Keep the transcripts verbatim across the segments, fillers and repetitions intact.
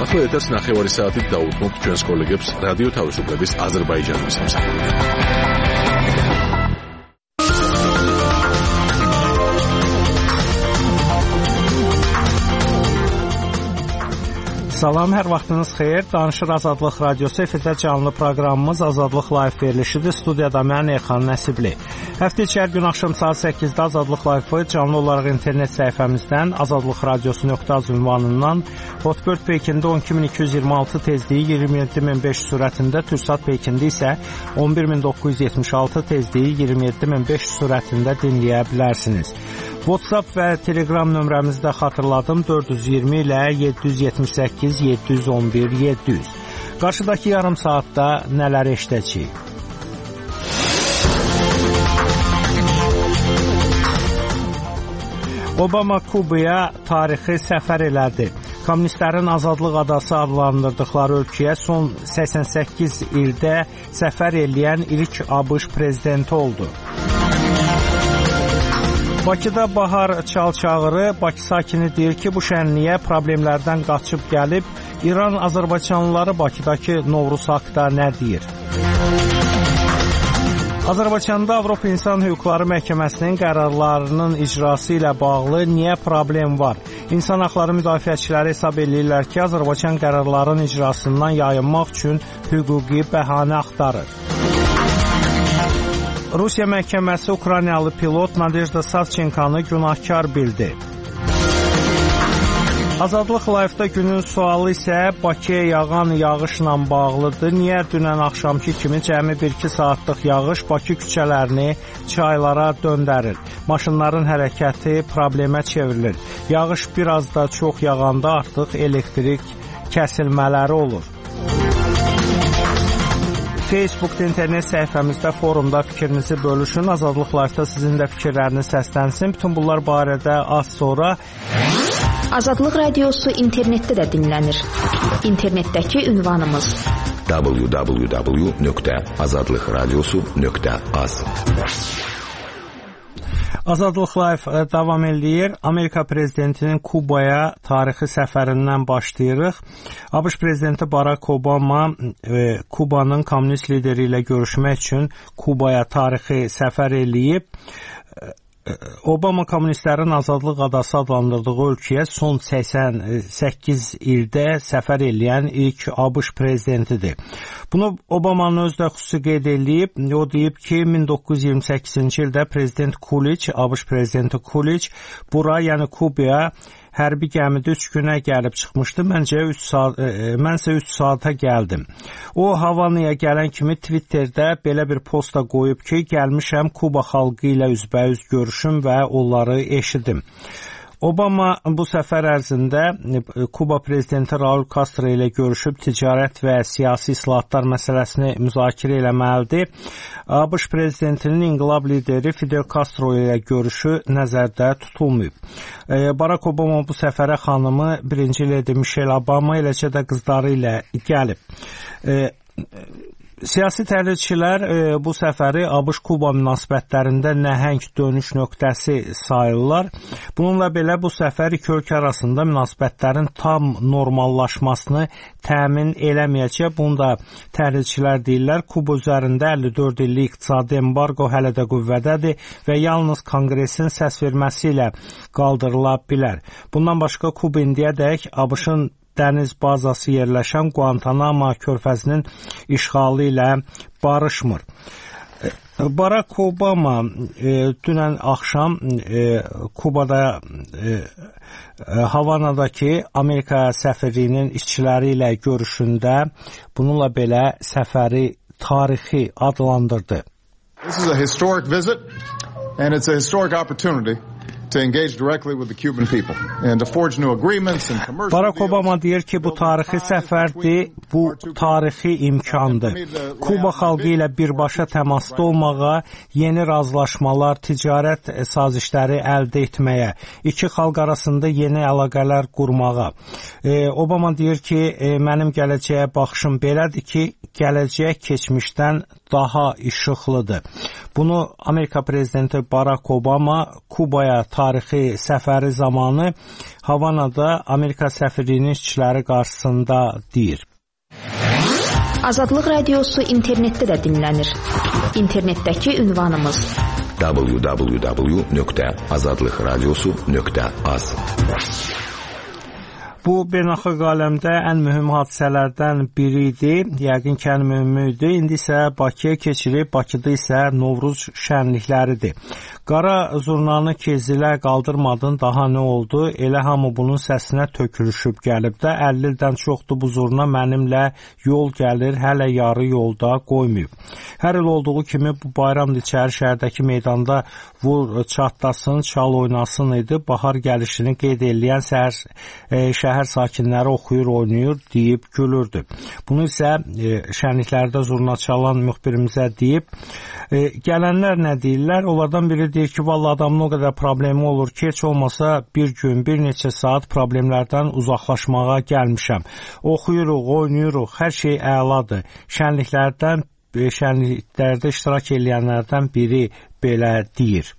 ახლა ეთერს ნახევარი საათით დაუთმობთ ჩვენს კოლეგებს რადიო თავისუფლების აზერბაიჯანის სამსახურში. Salam, hər vaxtınız xeyir. Danışır Azadlıq Radiosu efirdə canlı proqramımız Azadlıq Live verilişidir. Studiyada mən Elxan Nəsibli. Həftə içi hər gün axşam saat səkkizdə Azadlıq Live canlı olaraq internet səhifəmizdən azadlıq radiosu nöqtə az ünvanından Hotbird Pekində on iki min iki yüz iyirmi altı tezliyi iyirmi yeddi min beş sürətində, Türksat Pekində isə on bir min doqquz yüz yetmiş altı tezliyi iyirmi yeddi min beş sürətində dinləyə bilərsiniz. WhatsApp və Telegram nömrəmizi də xatırladım, dörd yüz iyirmi ilə yeddi yüz yetmiş səkkiz yeddi yüz on bir yeddi yüz. Qarşıdakı yarım saatda nələr eşidəcəyik? Obama Kubaya tarixi səfər elədi. Kommunistlərin azadlıq adası adlandırdıqları ölkəyə son səksən səkkiz ildə səfər eləyən ilk ABŞ prezidenti oldu. Bakıda bahar çal-çağırı, Bakı sakini deyir ki, bu şənliyə problemlərdən qaçıb gəlib. İran azərbaycanlıları Bakıdakı Novruz haqda nə deyir? Azərbaycanda Avropa İnsan Hüquqları Məhkəməsinin qərarlarının icrası ilə bağlı niyə problem var? İnsan haqları müdafiəçiləri hesab edirlər ki, Azərbaycan qərarların icrasından yayınmaq üçün hüquqi bəhanə axtarır. Rusiya məhkəməsi Ukraynalı pilot Nadejda Savchenkonı günahkar bildi. Azadlıq Live-da günün sualı isə Bakıya yağan yağışla bağlıdır. Niyə dünən axşamki kimi cəmi bir iki saatlıq yağış Bakı küçələrini çaylara döndərir? Maşınların hərəkəti problemə çevrilir. Yağış biraz da çox yağanda artıq elektrik kəsilmələri olur. Facebook'da internet səhifəmizdə, forumda fikrinizi bölüşün. Azadlıq Live-da sizin də fikirləriniz səslənsin. Bütün bunlar barədə az sonra... Azadlıq Radiosu internetdə də dinlənir. İnternetdəki ünvanımız w w w nöqtə azadlıq radiosu nöqtə az. Azadlıq Live davam eləyir. Amerika prezidentinin Kubaya tarixi səfərindən başlayırıq. ABŞ prezidenti Barack Obama e, Kubanın kommunist lideri ilə görüşmək üçün Kubaya tarixi səfər eləyib. Obama kommunistlərin azadlıq adası adlandırdığı ölkəyə son səksən səkkiz ildə səfər eləyən ilk ABŞ prezidentidir. Bunu Obamanın özü də xüsusi qeyd edib. O deyib ki, min doqquz yüz iyirmi səkkizinci ildə prezident Coolidge, ABŞ prezidenti Coolidge bura, yəni Kubaya hərbi gəmidə üç günə gəlib çıxmışdı. Məncə üç saat, e, mənsə üç saata gəldim. O Havanaya gələn kimi Twitterdə belə bir posta qoyub ki, gəlmişəm Kuba xalqı ilə üzbəüz görüşüm və onları eşidim. Obama bu səfər ərzində Kuba prezidenti Raul Castro ilə görüşüb ticarət və siyasi islahatlar məsələsini müzakirə eləməlidir. ABŞ prezidentinin inqilab lideri Fidel Castro ilə görüşü nəzərdə tutulmayıb. Barack Obama bu səfərə xanımı birinci ledi Michelle Obama, eləcə də qızları ilə gəlib. Siyasi təhlilçilər e, bu səfəri ABŞ-Kuba münasibətlərində nəhəng dönüş nöqtəsi sayırlar. Bununla belə bu səfər iki ölkə arasında münasibətlərin tam normallaşmasını təmin eləməyəcək. Bunu da təhlilçilər deyirlər. Kuba üzərində əlli dörd illik iqtisadi embargo hələ də qüvvədədir və yalnız Konqresin səs verməsi ilə qaldırıla bilər. Bundan başqa Kuba indiyədək ABŞ-ın dəniz bazası yerləşən Guantanamo körfəzinin işğalı ilə barışmır. Barack Obama e, dünən axşam e, Kubada e, Havanadakı Amerika səfirliyinin işçiləri ilə görüşündə bununla belə səfəri tarixi adlandırdı. This is a historic visit and it's a historic opportunity to engage directly with the Cuban people and to forge new agreements and commercial deals. Barack Obama deyir ki, bu tarixi səfərdir, bu tarixi imkandır. Kuba xalqı ilə birbaşa təmasda olmağa, yeni razılaşmalar, ticarət sazişləri əldə etməyə, iki xalq arasında yeni əlaqələr qurmağa. E, Obama deyir ki, e, mənim gələcəyə baxışım belədir ki, gələcək keçmişdən daha işıqlıdır. Bunu Amerika prezidenti Barack Obama Kubaya tarixi səfəri zamanı Havanada Amerika səfirliyinin işçiləri qarşısında deyir. Azadlıq Radiosu internetdə də dinlənir. İnternetdəki ünvanımız w w w nöqtə azadlıq radiosu nöqtə az. Bu, beynəlxalq aləmdə ən mühüm hadisələrdən biri idi. Yəqin ki, ən mühümü idi. İndi isə Bakıya keçilib, Bakıda isə Novruz şənlikləridir. Qara zurnanı kezilə qaldırmadın, daha nə oldu? Elə hamı bunun səsinə tökülüşüb gəlib də. əlli ildən çoxdur bu zurna mənimlə yol gəlir, hələ yarı yolda qoymayıb. Hər il olduğu kimi bu bayramda İçəri şəhərdəki meydanda vur çatlasın, çal oynasın idi. Bahar gəlişini qeyd edən şəhər, e, şəhər sakinləri oxuyur, oynayır, deyib gülürdü. Bunu isə e, şənliklərdə zurna çalan müxbirimizə deyib. E, gələnlər nə deyirlər? Onlardan biri deyir ki, vallahi adamın o qədər problemi olur ki, heç olmasa bir gün, bir neçə saat problemlərdən uzaqlaşmağa gəlmişəm. Oxuyuruq, oynayırıq, hər şey əladır. Şənliklərdən, şənliklərdə iştirak edənlərdən biri belə deyir.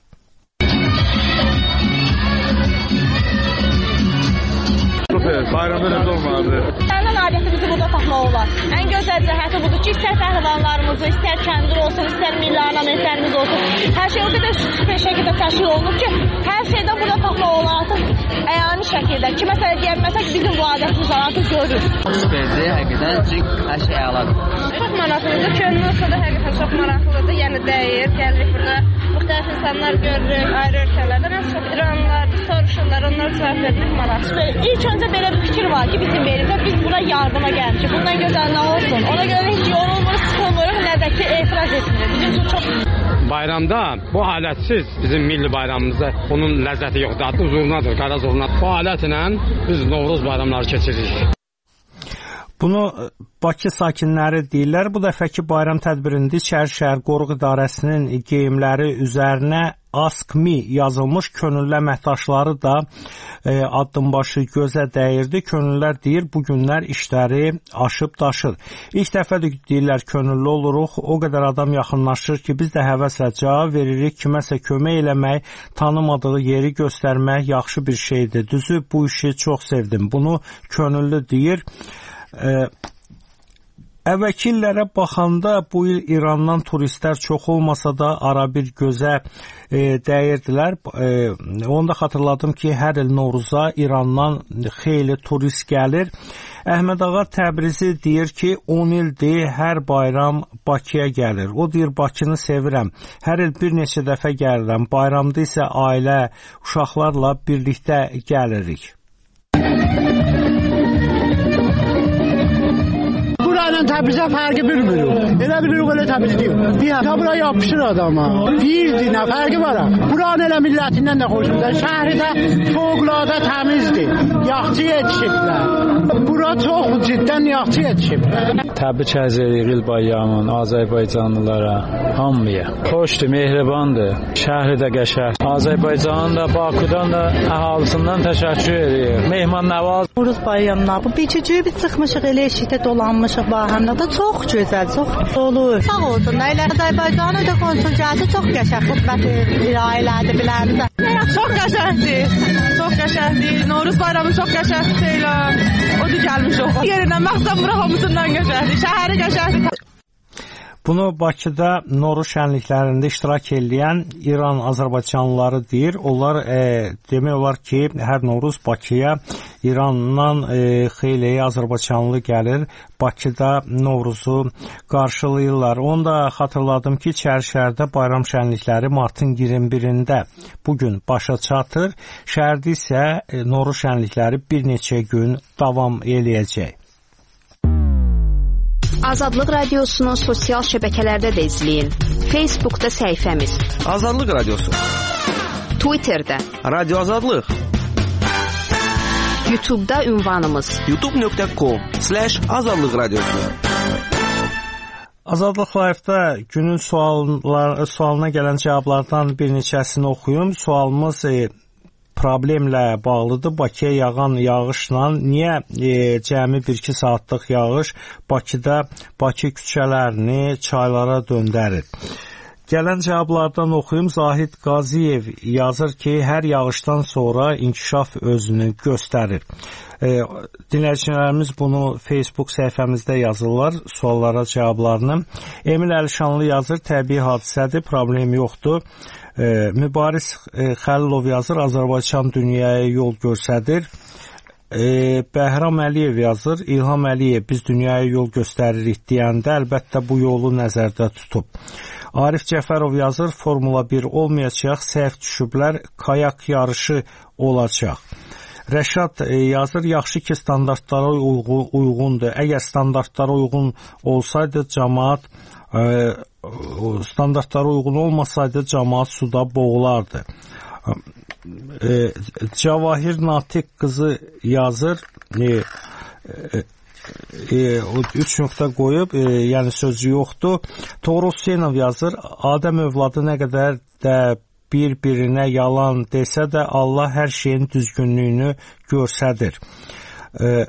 Bayramda necə olmalıdır? Səndən adətimizi burada tapmaq olar. Ən gözəl cəhəti budur ki, istər pəhləvanlarımızı, istər kəndir olsun, istər milli ornamentlərimiz olsun. Hər şey o qədər süper şəkildə təşkil olunub ki, hər şeydən burada tapmaq olar artıq əyani şəkildə. Ki, məsələ deyəm, məsələ ki, bizim bu adətimiz var, artıq görürüz. Süperdir, həqiqətən, çünki hər şey əladır. Çox maraqlıdır, könlü olsa da həqiqətən çox maraqlıdır, yəni dəyir, gəlirik burada. Müxtəlif insanlar görürük, ayrı ölkələrdən, ən çox İranlılar, soruşurlar, onlara cavab vermək maraqlıdır. İlk öncə belə bir fikir var ki, bizim belimizdə biz buna yardıma gəlmişik. Bundan gözəl nə olsun? Ona görə heç yorulmuruq, sıxılmırıq, nə də ki, etiraz etmirik. Bizim üçün çox... Bayramda bu alətsiz bizim milli bayramımızda bunun ləzzəti yoxdur. Adı zurnadır, qara zurnadır. Bu alətlə biz Novruz bayramları keçiririk. Bunu Bakı sakinləri deyirlər. Bu dəfəki bayram tədbirində İçəri şəhər Qoruq İdarəsinin geyimləri üzərinə Ask Me yazılmış könüllü əməkdaşları da e, addımbaşı gözə dəyirdi. Könüllülər deyir, bu günlər işləri aşıb daşır. İlk dəfə də deyirlər, könüllü oluruq. O qədər adam yaxınlaşır ki, biz də həvəslə cavab veririk. Kiməsə kömək eləmək, tanımadığı yeri göstərmək yaxşı bir şeydir. Düzü, bu işi çox sevdim. Bunu könüllü deyir. E, Əvvəlki illərə baxanda bu il İrandan turistlər çox olmasa da ara bir gözə e, dəyirdilər. E, onu da xatırladım ki, hər il Novruza İrandan xeyli turist gəlir. Əhməd Ağa Təbrizi deyir ki, on ildir hər bayram Bakıya gəlir. O deyir, Bakını sevirəm. Hər il bir neçə dəfə gəlirəm. Bayramda isə ailə, uşaqlarla birlikdə gəlirik. Təbrizə fərqi bilmirik. Elə bilirik, elə Təbriz deyil. Bir həftə bura yapışır adama. Deyirdi, nə fərqi var? Buranın elə millətindən də xoşumdur. Şəhri də fövqəladə təmizdir. Yaxçı yetişiblər. Bura çox ciddən yaxçı yetişiblər. Təbrik edirik il bayramın Azərbaycanlılara, hamıya. Xoşdur, mehribandır. Şəhri də qəşəng. Azərbaycanın da, Bakıdan da əhalisindən təşəkkür edirik. Mehmannəvaz. Novruz bayramına bu bircə biz çıxmışıq, elə eşikdə dolanmışıq bahanda da çox gözəl, çox olur. Sağ olsun, elə Azərbaycanın da konsulcası çox qəşəng xidmət irailədi biləndə. Çox qəşəngdir, çox qəşəngdir. Novruz bayramı çox qəşəngdir elə. O da gəlmiş o. Yerindən məxsən bura hamısından qəşəngdir, şəhəri qəşəngdir. Bunu Bakıda Novruz şənliklərində iştirak edən İran azərbaycanlıları deyir. Onlar e, demək olar ki, hər Novruz Bakıya İrandan e, xeyli azərbaycanlı gəlir. Bakıda Novruzu qarşılayırlar. Onu da xatırladım ki, İçəri şəhərdə bayram şənlikləri martın iyirmi birində bugün başa çatır. Şəhərdə isə e, Novruz şənlikləri bir neçə gün davam eləyəcək. Azadlıq Radiosunu sosial şəbəkələrdə də izləyin. Facebookda səhifəmiz Azadlıq Radiosu, Twitterdə Radio Azadlıq, YouTube'da ünvanımız youtube nöqtə com slash azadlıq radiosu. Azadlıq Live-da günün suallar, sualına gələn cavablardan bir neçəsini oxuyum. Sualımız e, problemlə bağlıdır. Bakıya yağan yağışla niyə e, cəmi bir iki saatlıq yağış Bakıda Bakı küçələrini çaylara döndərir? Gələn cavablardan oxuyum. Zahid Qaziyev yazır ki, hər yağışdan sonra inkişaf özünü göstərir. E, dinləyicilərimiz bunu Facebook səhifəmizdə yazırlar, suallara cavablarını. Emil Əlişanlı yazır, təbii hadisədir, problem yoxdur. E, Mübariz e, Xəlilov yazır, Azərbaycan dünyaya yol göstərir. E, Bəhram Əliyev yazır, İlham Əliyev biz dünyaya yol göstəririk deyəndə əlbəttə bu yolu nəzərdə tutub. Arif Cəfərov yazır, Formula bir olmayacaq, səhv düşüblər, kayak yarışı olacaq. Rəşad e, yazır, yaxşı ki standartlara uyğun, uyğundur. Əgər standartlara uyğun olsaydı cəmaət e, standartlara uyğun olmasaydı cəmaət suda boğulardı. E, Cavahir Natiq qızı yazır, e, e, e, üç nöqtə qoyub, e, yəni sözü yoxdur. Toğrul Hüseynov yazır, Adəm övladı nə qədər də bir-birinə yalan desə də Allah hər şeyin düzgünlüyünü görsədir. E,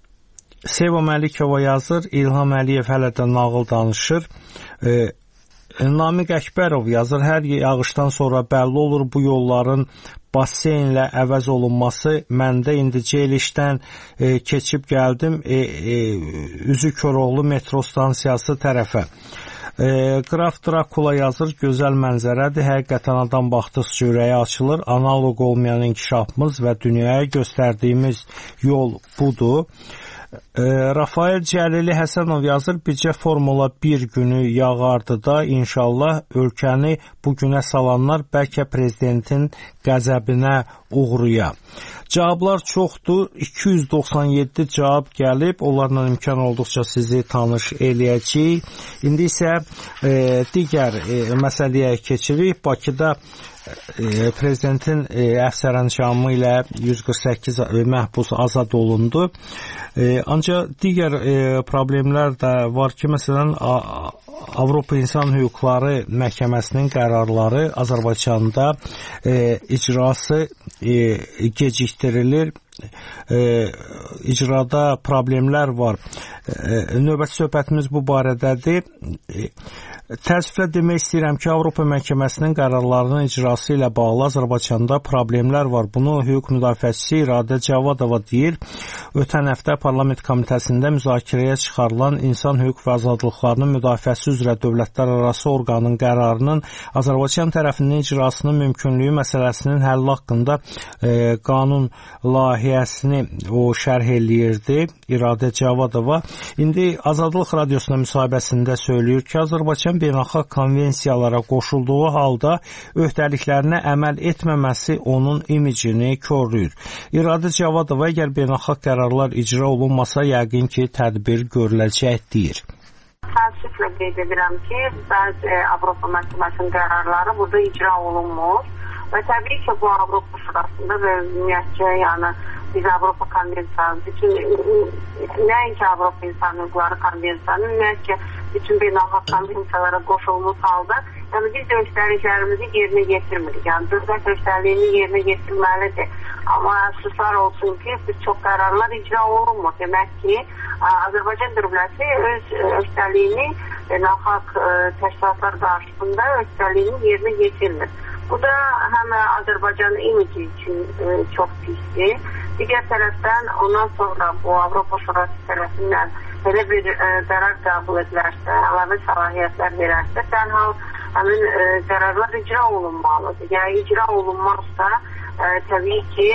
Seva Məlikova yazır, İlham Əliyev hələ də nağıl danışır. E, Namiq Əkbərov yazır, hər yağışdan sonra bəlli olur bu yolların basenlə əvəz olunması. Məndə indi Ceylişdən e, keçib gəldim e, e, Üzü Koroğlu metro stansiyası tərəfə. E, Qraf Drakula yazır, gözəl mənzərədir, həqiqətən adam baxdıqca ürəyi açılır, analoq olmayan inkişafımız və dünyaya göstərdiyimiz yol budur. E, Rafael Cəlili Həsənov yazır, bircə Formula bir günü yağardı da inşallah ölkəni bu günə salanlar bəlkə prezidentin qəzəbinə uğruya. Cavablar çoxdur, iki yüz doxsan yeddi cavab gəlib, onlarla imkan olduqca sizi tanış eləyəcəyik. İndi isə e, digər e, məsələyə keçirik. Bakıda e, prezidentin e, əfsərəncamı ilə yüz qırx səkkiz məhbus azad olundu. E, ancaq digər e, problemlər də var ki, məsələn, Avropa İnsan Hüquqları Məhkəməsinin qərarları Azərbaycanda e, icrası e, gecikdirilir. E, icrada problemlər var. E, növbəti söhbətimiz bu barədədir. E, təəssüflə demək istəyirəm ki, Avropa Məhkəməsinin qərarlarının icrası ilə bağlı Azərbaycanda problemlər var. Bunu hüquq müdafiəçisi İradə Cavadova deyir. Ötən həftə Parlament Komitəsində müzakirəyə çıxarılan İnsan Hüquq və Azadlıqlarının Müdafiəsi üzrə dövlətlərarası orqanın qərarının Azərbaycan tərəfindən icrasının mümkünlüyü məsələsinin həlli haqqında e, qanun layihəsini o şərh eləyirdi İradə Cavadova. İndi Azadlıq Radiosuna müsahibəsində söyləyir ki, Azərbaycan beynəlxalq konvensiyalara qoşulduğu halda öhdəliklərinə əməl etməməsi onun imicini korlayır. İradə Cavadova, əgər beynəlxalq qərarlar icra olunmasa, yəqin ki, tədbir görüləcək deyir. Təəssüflə qeyd edirəm ki, bəzi Avropa Məhkəməsinin qərarları burada icra olunmur və təbii ki, bu Avropa Şurasında və ümumiyyətcə, yəni biz Avropa Konvensiyası, bütün nəinki Avropa İnsan Hüquqları Konvensiyasının, ümumiyyətcə bütün beynəlxalq konvensiyalara qoşulmuş halda, yəni biz də öhdəliklərimizi yerinə yetirmirik. Yəni dövlət öhdəliyini yerinə yetirməlidir. Amma əfsuslar olsun ki, biz çox qərarlar icra olunmur. Demək ki, Azərbaycan dövləti öz öhdəliyini beynəlxalq təşkilatlar qarşısında öhdəliyini yerinə yetirmir. Bu da həm Azərbaycanın imici üçün çox pisdir. Digər tərəfdən ondan sonra bu Avropa Şurası tərəfindən belə bir e, qərar qəbul edilərsə, əlavə səlahiyyətlər verərsə, dərhal həmin e, qərarlar icra olunmalıdır. Yəni icra olunmazsa, e, təbii ki,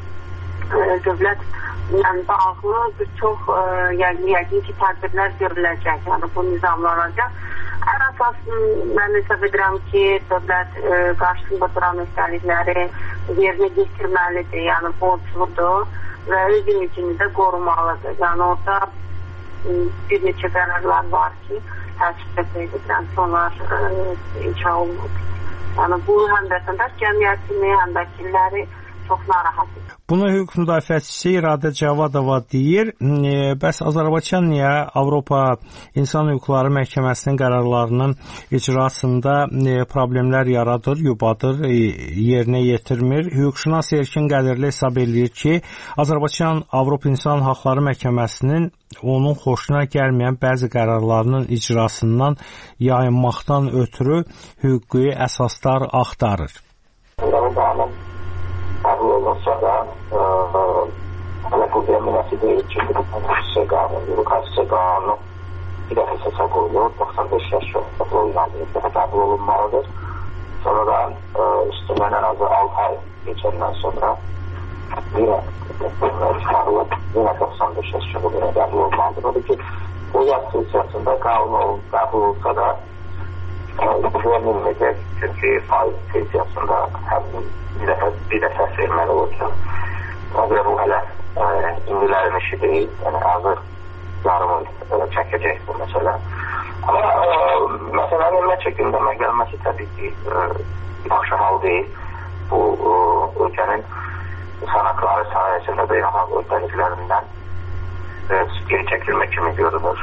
e, dövlətlə bağlı bir çox e, yəni, yəqin ki, tədbirlər görüləcək, yəni bu nizamlanacaq. Ən əsasın mən hesab edirəm ki, dövlət e, qarşısında duran öhdəlikləri yerinə getirməlidir, yəni borcludur və öz imicini də qorumalıdır. Yəni orada bir neçə qərarlar var ki, təəssüflə qeyd edirəm ki, onlar e, icra olunur. Yəni bu həm vətəndaş cəmiyyətini, həm vəkilləri çox narahatıq. Bunu hüquq müdafiəçisi İradə Cavadova deyir. E, bəs Azərbaycan niyə Avropa İnsan Hüquqları Məhkəməsinin qərarlarının icrasında e, problemlər yaradır, yubadır, e, yerinə yetirmir? Hüquqşünas Erkin Qədirli hesab edir ki, Azərbaycan Avropa İnsan Hüquqları Məhkəməsinin onun xoşuna gəlməyən bəzi qərarlarının icrasından yayınmaqdan ötürü hüquqi əsaslar axtarır. Bunların qəbul olunsa da hələ bu deminəsi deyil ki, hüquq qanunu, hüquq hüquq qanunu bir dəfə səsə qoyulur, doxsan beş yaş olmalıdır, bir dəfə qəbul olunmalıdır. Sonra da üstündən ən azı altı ay geçəndən sonra yenə çıxarılıb, yenə doxsan beş yaş yenə qəbul olmalıdır. Odur ki, bu yaş sesiyasında qanun qəbul olsa da verilməyəcək, çünki faiz sesiyasında həmin bir dəfə, bir dəfə verməli olacaq. Və bu hələ indilərin işi deyil, yəni hazır yarımı çəkəcək bu məsələ. Amma məsələnin ümumiyyətcə gündəmə gəlməsi təbii ki, yaxşı hal deyil. Bu ölkənin insan hüquqları sahəsində beynəlxalq öhdəliklərindən geri çəkilmə kimi görünür.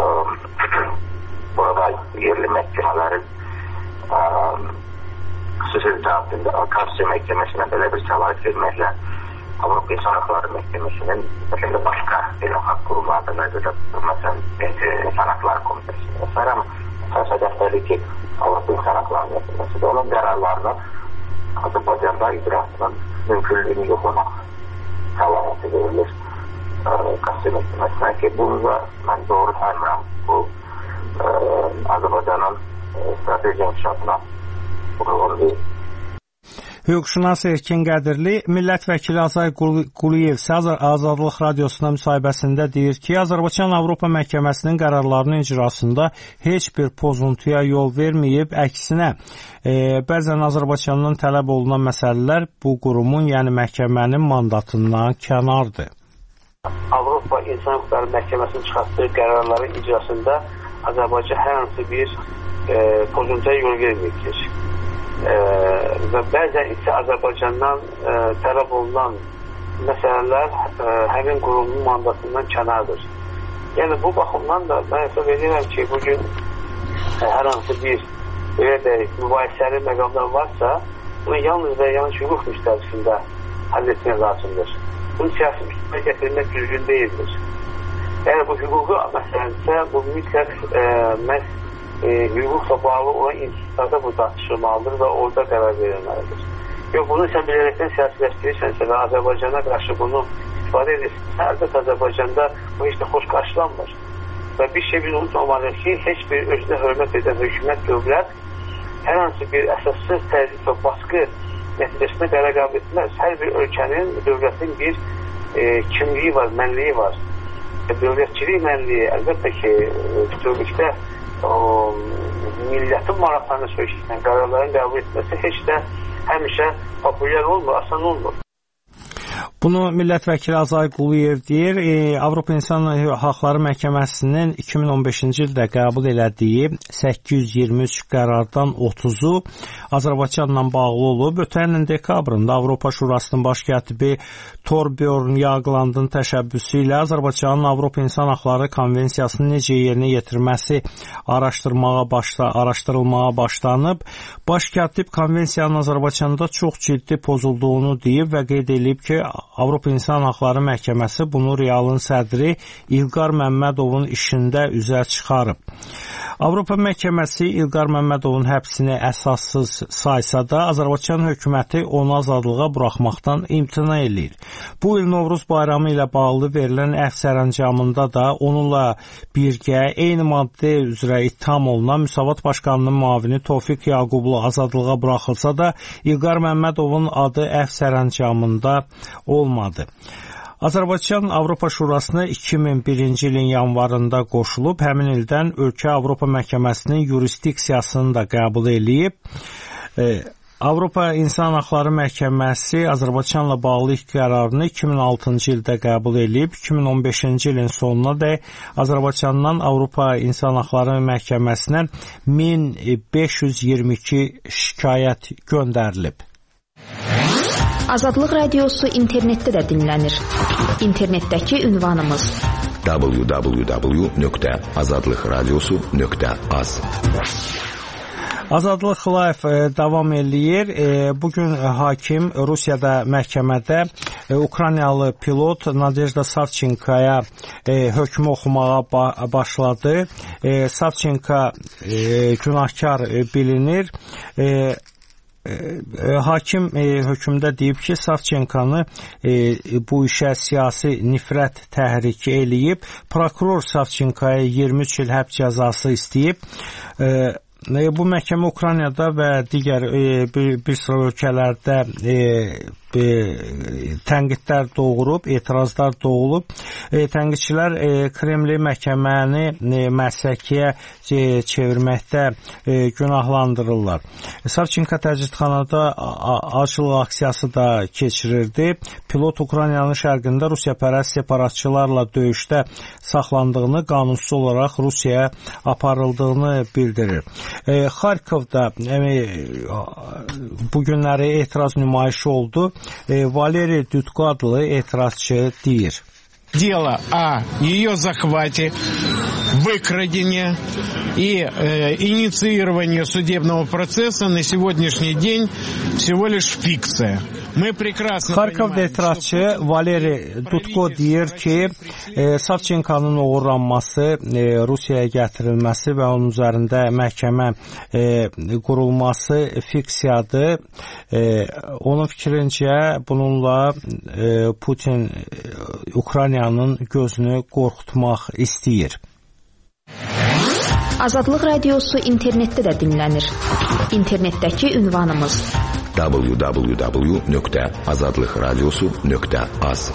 Burada yerli məhkəmələrin xüsusi cavabında Konstitusiya Məhkəməsinə belə bir səlahiyyət verməklə Avropa İnsan Hüquqları Məhkəməsinin və başqa beynəlxalq qurumlarda nəzərdə tutulmasın, İnsan Hüquqları Komitəsində var, amma əsas hədəfləri ki, Avropa İnsan Hüquqları Məhkəməsi də onun qərarlarını Azərbaycanda icrasının mümkünlüyünü yoxlamaq səlahiyyəti verilir Konstitusiya Məhkəməsinə ki, bunu da mən doğru saymıram. Bu Azərbaycanın strateji inkişafına uyğun deyil. Hüquqşünas Erkin Qədirli, millət vəkili Azay Quliyev Azadlıq Radiosuna müsahibəsində deyir ki, Azərbaycan Avropa Məhkəməsinin qərarlarının icrasında heç bir pozuntuya yol verməyib, əksinə e, bəzən Azərbaycandan tələb olunan məsələlər bu qurumun, yəni məhkəmənin mandatından kənardır. Avropa İnsan Hüquqları Məhkəməsinin çıxartdığı qərarların icrasında Azərbaycan hər hansı bir e, pozuntuya yol verməyir. E, və bəzən isə Azərbaycandan e, tələb olunan məsələlər e, həmin qurumun mandatından kənardır. Yəni bu baxımdan da mən hesab edirəm ki, bugün e, hər hansı bir belə deyək, mübahisəli məqamlar varsa, bunu yalnız və yalnız hüquq müstəvisində həll etmək lazımdır. Bunu siyasi müstəviyə gətirmək düzgün deyildir. Yəni bu hüquqi məsələdirsə, bu mütləq e, məhz e, hüquqla bağlı olan institutlarda bu tartışılmalıdır və orada qərar verilməlidir. Yox, bunu sən bilərəkdən siyasiləşdirirsənsə və Azərbaycana qarşı bunu istifadə edirsən, əlbəttə Azərbaycanda bu heç də xoş qarşılanmır. Və bir şey biz unutmamalıyıq ki, heç bir özünə hörmət edən hökumət, dövlət hər hansı bir əsassız təzyiq və baskı nəticəsində qərar qəbul etməz. Hər bir ölkənin, dövlətin bir e, kimliyi var, mənliyi var. Dövlətçilik mənliyi əlbəttə ki, bütövlükdə millətin maraqlarını söyüşdən qərarların qəbul etməsi heç də həmişə populyar olmur, asan olmur. Bunu millət vəkili Azay Quliyev deyir. E, Avropa İnsan Hüquqları Məhkəməsinin iki min on beşinci ildə qəbul elədiyi səkkiz yüz iyirmi üç qərardan otuzu Azərbaycanla bağlı olub. Ötən ilin dekabrında Avropa Şurasının baş katibi Torbjörn Jaglandın təşəbbüsü ilə Azərbaycanın Avropa İnsan Hüquqları Konvensiyasını necə yerinə yetirməsi araşdırmağa başla, araşdırılmağa başlanıb. Baş katib konvensiyanın Azərbaycanda çox ciddi pozulduğunu deyib və qeyd edib ki, Avropa İnsan Hüquqları Məhkəməsi bunu realın sədri İlqar Məmmədovun işində üzə çıxarıb. Avropa Məhkəməsi İlqar Məmmədovun həbsini əsassız saysa da, Azərbaycan hökuməti onu azadlığa buraxmaqdan imtina edir. Bu il Novruz bayramı ilə bağlı verilən əfv sərəncamında da onunla birgə eyni maddə üzrə ittiham olunan Müsavat Başqanının müavini Tofiq Yaqublu azadlığa buraxılsa da, İlqar Məmmədovun adı əfv sərəncamında olmadı. Azərbaycan Avropa Şurasına iki min birinci ilin yanvarında qoşulub, həmin ildən ölkə Avropa Məhkəməsinin yurisdiksiyasını da qəbul edib. E, Avropa İnsan Hüquqları Məhkəməsi Azərbaycanla bağlı ilk qərarını iki min altıncı ildə qəbul edib. iki min on beşinci ilin sonuna da Azərbaycandan Avropa İnsan Hüquqları Məhkəməsinə min beş yüz iyirmi iki şikayət göndərilib. Azadlıq Radiosu internetdə də dinlənir. İnternetdəki ünvanımız w w w nöqtə azadlıq radiosu nöqtə az. Azadlıq Live davam eləyir. Bugün hakim Rusiyada məhkəmədə Ukraynalı pilot Nadejda Savchenkaya hökmü oxumağa başladı. Savchenko günahkar bilinir. Hakim hökmdə deyib ki, Savchenkanı bu işə siyasi nifrət təhriki eləyib. Prokuror Savchenkaya iyirmi üç il həbs cəzası istəyib. Bu məhkəmə Ukraynada və digər bir, bir sıra ölkələrdə e, e, tənqidlər doğurub, etirazlar doğulub. E, tənqidçilər e, Kremli məhkəməni e, məsələyə e, çevirməkdə e, günahlandırırlar. Savchenko təcridxanada aclıq aksiyası da keçirirdi. Pilot Ukraynanın şərqində Rusiyapərəst separatçılarla döyüşdə saxlandığını, qanunsuz olaraq Rusiyaya aparıldığını bildirir. E, Xarkovda e, bu günləri etiraz nümayişi oldu. E, Valeri Dudko adlı etirazçı deyir. Дело о ее захвате, выкрадении и э, инициировании судебного процесса на сегодняшний день всего лишь фикция. Мы прекрасно Xarkovda etirazçı Valeri Dudko deyir ki, e, Savchenkanın uğurlanması, e, Rusiyaya gətirilməsi və onun üzərində məhkəmə e, qurulması fiksiyadır. E, onun fikrincə bununla e, Putin e, Ukraynanın gözünü qorxutmaq istəyir. Azadlıq Radiosu internetdə də dinlənir. İnternetdəki ünvanımız w w w nöqtə azadlıq radiosu nöqtə az.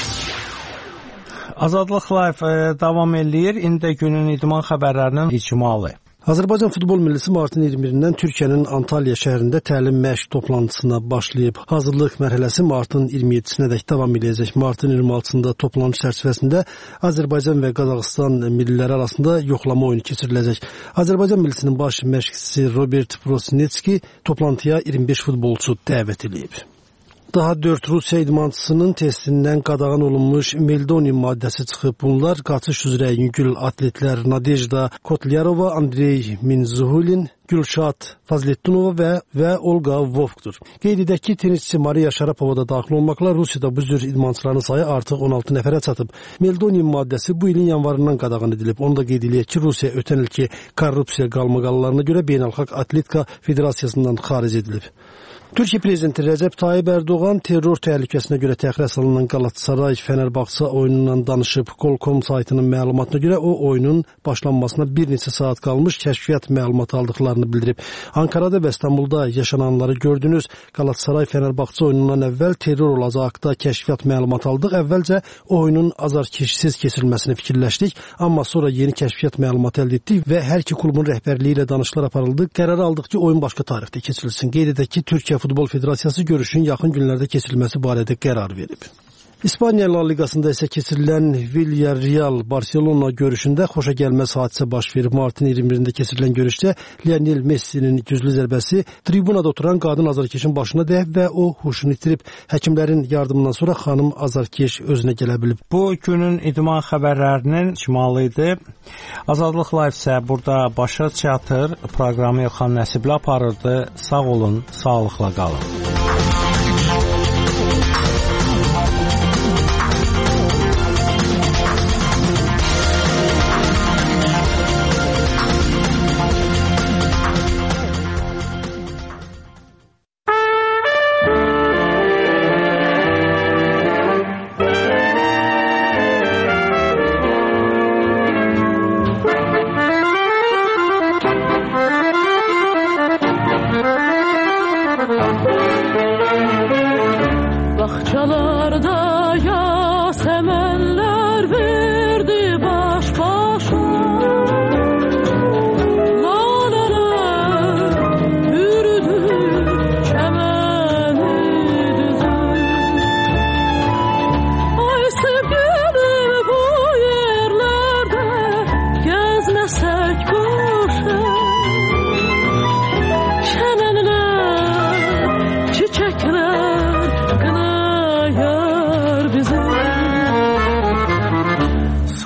Azadlıq Live davam eləyir. İndi günün idman xəbərlərinin icmalı. Azərbaycan futbol millisi martın iyirmi birindən Türkiyənin Antalya şəhərində təlim məşq toplantısına başlayıb. Hazırlıq mərhələsi martın iyirmi yeddisinədək davam edəcək. Martın iyirmi altısında toplantı çərçivəsində Azərbaycan və Qazaxıstan milliləri arasında yoxlama oyunu keçiriləcək. Azərbaycan millisinin baş məşqçisi Robert Prosnetski toplantıya iyirmi beş futbolçu dəvət edib. Daha dörd Rusiya idmançısının testindən qadağan olunmuş meldonium maddəsi çıxıb. Bunlar qaçış üzrə yüngül atletlər Nadejda Kotlyarova, Andrey Minzuhulin, Gülşat Fazletdinova və, və Olga Vovkdur. Qeyd edək ki, tenisçi Mariya Şarapova da daxil olmaqla Rusiyada bu cür idmançıların sayı artıq on altı nəfərə çatıb. Meldonium maddəsi bu ilin yanvarından qadağan edilib. Onu da qeyd edək ki, Rusiya ötən ilki korrupsiya qalmaqallarına görə Beynəlxalq Atletika Federasiyasından xaric edilib. Türkiyə prezidenti Rəcəb Tayyib Ərdoğan terror təhlükəsinə görə təxirə salınan Galatasaray Fenerbahçe oyunundan danışıb. Qolkom saytının məlumatına görə o oyunun başlanmasına bir neçə saat qalmış kəşfiyyat məlumatı aldıqlarını bildirib. Ankarada və İstanbulda yaşananları gördünüz. Galatasaray Fenerbahçe oyunundan əvvəl terror olacağı haqda kəşfiyyat məlumatı aldıq. Əvvəlcə oyunun azarkeşsiz keçirilməsini fikirləşdik, amma sonra yeni kəşfiyyat məlumatı əldə etdik və hər iki klubun rəhbərliyi ilə danışıqlar aparıldı. Qərar aldıq ki, oyun başqa tarixdə keçirilsin. Qeyd edək ki, Türkiyə Futbol Federasiyası görüşün yaxın günlərdə keçirilməsi barədə qərar verib. İspaniya La Ligasında isə keçirilən Villarreal Barcelona görüşündə xoşagəlməz hadisə baş verib. Martın iyirmi birində keçirilən görüşdə Lionel Messi'nin güclü zərbəsi tribunada oturan qadın azarkeşin başına dəyib və o huşunu itirib. Həkimlərin yardımından sonra xanım azarkeş özünə gələ bilib. Bu günün idman xəbərlərinin icmalı idi. Azadlıq Live isə burada başa çatır. Proqramı Yoxan Nəsibli aparırdı. Sağ olun, sağlıqla qalın. Thank you.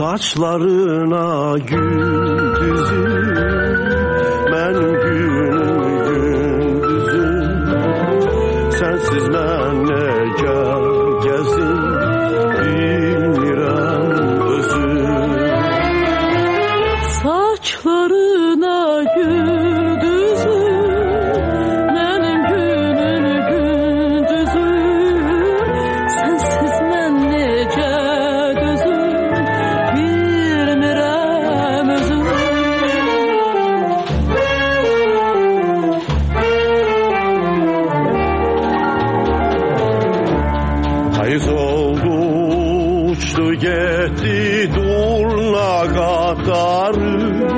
Saçlarına gül düzüm, benim günüm gündüzüm. Sensiz ben nece gezim, bilmirəm özüm. Saçlarına gül düzüm, benim günüm gündüzüm. Sensiz ben nece Gitti durna qatarı,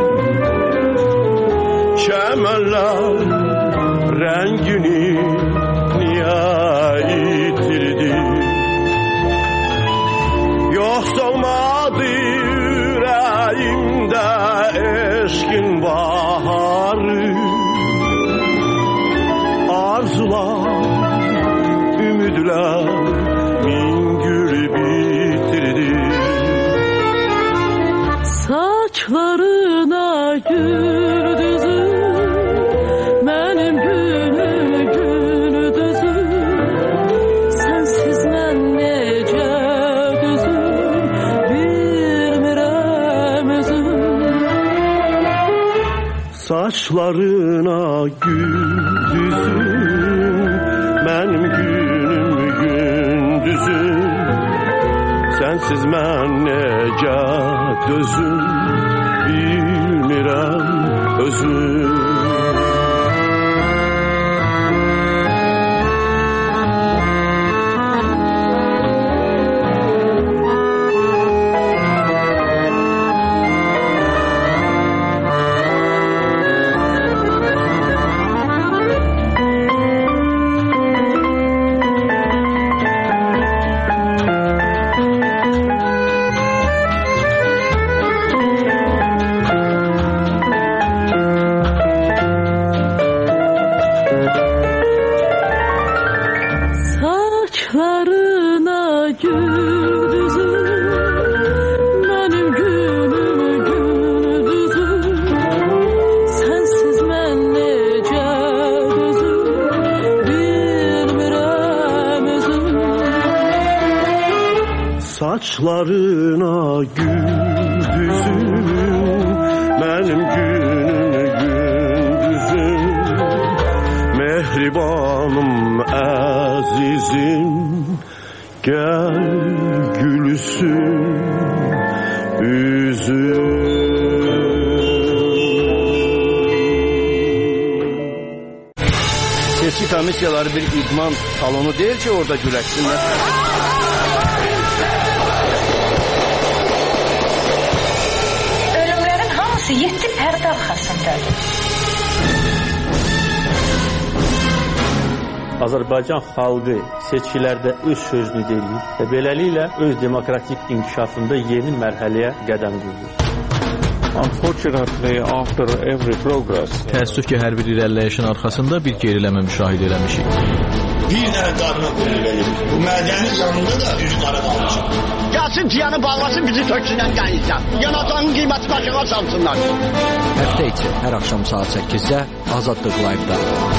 çəmənlər rəngini niyə itirdi? Yoxsa olmadı ürəyimdə eşqin baharı, arzular, ümidlər min gül bitirdi. Saçlarına gül düzüm, benim günüm gündüzüm. Sensiz ben nece düzüm, bilmirəm özüm. Saçlarına gül düzüm, benim günüm gündüzüm. Sensiz mən necə dözüm, bilmirəm özüm. Saçlarına gül düzüm, benim günüm gündüzüm. Mehribanım azizim, gel gülsün üzüm. Seçki komissiyaları bir idman salonu değil ki orada güləşsinlər. Yedi pərdə arxasındadır. Azərbaycan xalqı seçkilərdə öz sözünü deyir və beləliklə öz demokratik inkişafında yeni mərhələyə qədəm qoyur. Unfortunately, after every progress, təəssüf ki, hər bir irəliləyişin arxasında bir geriləmə müşahidə eləmişik. Bir dənə qadına verir. Bu mədənin yanında da yüz qara qalmışıq. Gəlsin tiyanı bağlasın, bizi töksünən qəyizdən. Yanatanın qiyməti başına salsınlar. Həftə içi hər axşam saat səkkizdə Azadlıq Live-da.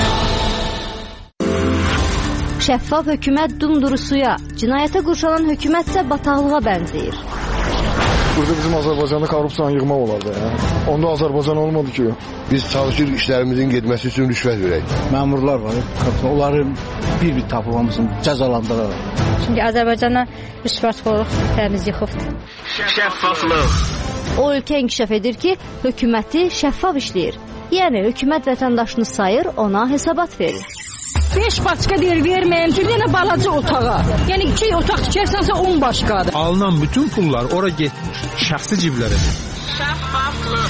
Şəffaf hökumət dumduru suya, cinayətə qurşanan hökumətsə bataqlığa bənzəyir. Burada bizim Azərbaycanda korrupsiyanı yığmaq olardı. Ya. Onda Azərbaycan olmadı ki. Biz çalışır işlərimizin getməsi üçün rüşvət verək. Məmurlar var, onları bir-bir tapılmasın, cəzalandıraraq. Çünki Azərbaycana rüşvətxorluq təmiz yıxıbdır. Şəffaflıq. O ölkə inkişaf edir ki, hökuməti şəffaf işləyir. Yəni hökumət vətəndaşını sayır, ona hesabat verir. beş başqa deyir, verməyəm ki, yenə balaca otağa. Yəni iki otaq tikərsənsə on başqadır. Alınan bütün pullar ora getmir, şəxsi ciblərə. Şəffaflıq.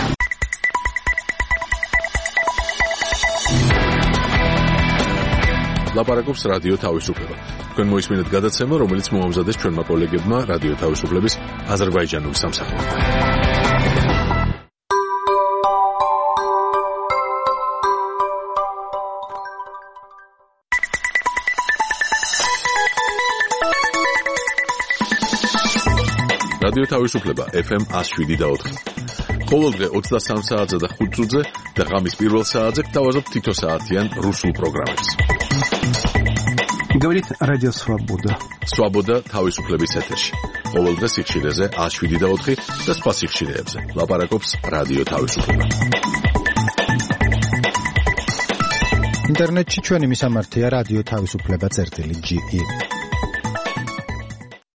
ლაპარაკობს რადიო თავისუფლება. თქვენ მოისმინეთ გადაცემა, რომელიც მოამზადეს ჩვენმა კოლეგებმა რადიო თავისუფლების აზერბაიჯანულ სამსახურში. რადიო თავისუფლება ეფ ემ one oh seven და four. ყოველდღე ოცდასამ საათზე და ხუთ წუთზე და ღამის პირველ საათზე გთავაზობთ თითო საათიან რუსულ პროგრამებს. Говорит Радио Свобода. Свобода თავისუფლების ეთერში. ყოველდღე სიხშირეზე one oh seven და four და სხვა სიხშირეებზე. ლაპარაკობს რადიო თავისუფლება. ინტერნეტში ჩვენი მისამართია რადიო თავისუფლება წერტილი ჯი ი.